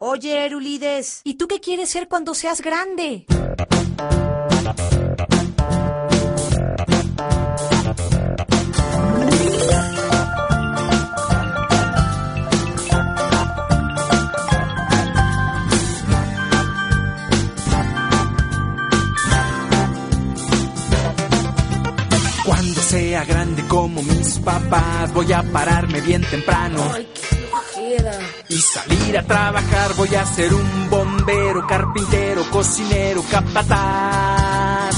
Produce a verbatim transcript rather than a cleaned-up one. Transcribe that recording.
Oye, Erulides, ¿y tú qué quieres ser cuando seas grande? Cuando sea grande como mis papás, voy a pararme bien temprano. Ay, qué flojera. Y salir a trabajar, voy a ser un bombero, carpintero, cocinero, capataz.